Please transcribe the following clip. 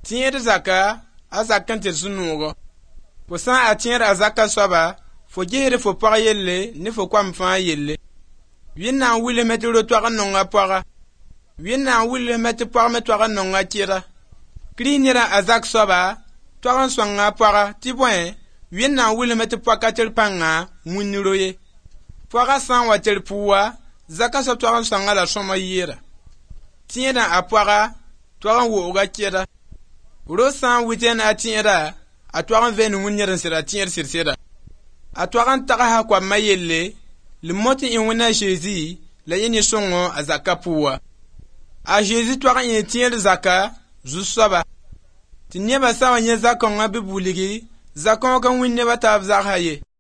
Tiyẽr zaka a zak n tɩ sũ-noogo. Fo sã n a tẽed a zaka soaba, fo gesd fo pag yelle ne fo koam fãa yelle. Wẽnnaam wilsme tɩ ro-toag n nonga pɔga. Wẽnnaam wilsme tɩ pɔg me toag n nonga kɩda. Kirist nedã a zak soaba, toag n sõnga a pɔga tɩ bõe, Wẽnnaam wilsme tɩ pɔka tɩr pãnga wĩnd roye. Pɔga sã n wa tɩr pʋʋwa, zaka soab toag n sõnga la sõma yɩɩda. Tẽedã a pɔga toag n wo'oga kɩda. Ro sã n wɩtẽn a tẽeda, a toag n vẽnd wĩnd ned n sɩda tẽed sɩd-sɩda. A toag n tagsã koamã yelle, le mot n ẽ wẽnd a Zezi la yẽ ne sõngo a zaka pʋʋwa. A Zezi toag n ẽ tẽed zaka zu-soaba. Tɩ nebã sã n wa yẽ zakãngã bɩ bulgi, zakãoogã wĩnd nebã taab zagsã ye.